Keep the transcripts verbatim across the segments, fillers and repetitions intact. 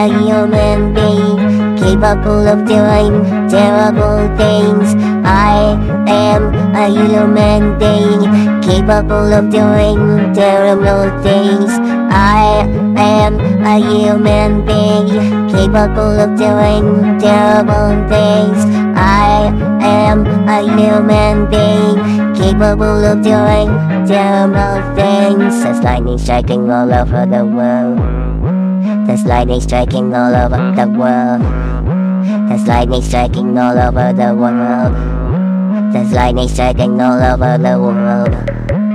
a human being, capable of doing terrible things. I am a human being, capable of doing terrible things. I am a human being, capable of doing terrible things. I am a human being, capable of doing terrible things. There's lightning striking all over the world. There's lightning striking all over the world. There's lightning striking all over the world. There's lightning striking all over the world.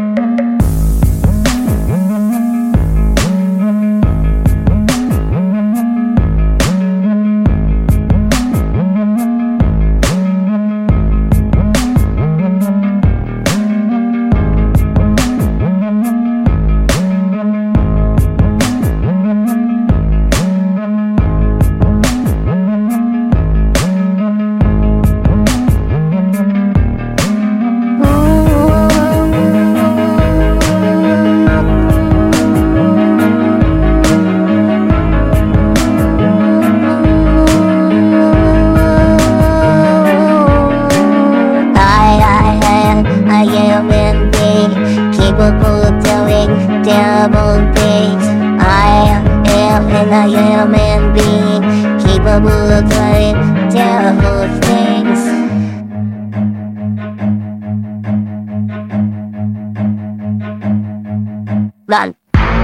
Capable of doing terrible things. I am a human being, capable of doing terrible things. Run.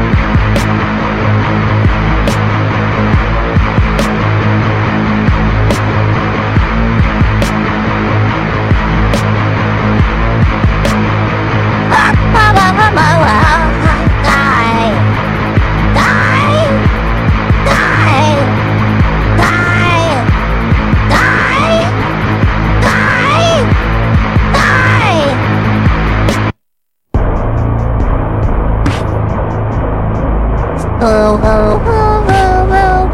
Oh, oh, oh, oh,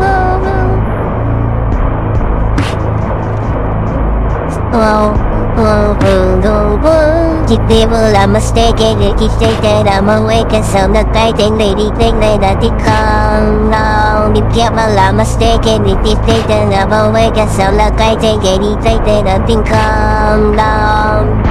oh, oh. Oh, oh, oh, oh, oh. If people are mistaken, if you say that I'm awake and so not fighting, lady think that I did come down. If people are mistaken, if you say that I'm awake and so not fighting, lady think that I did come down.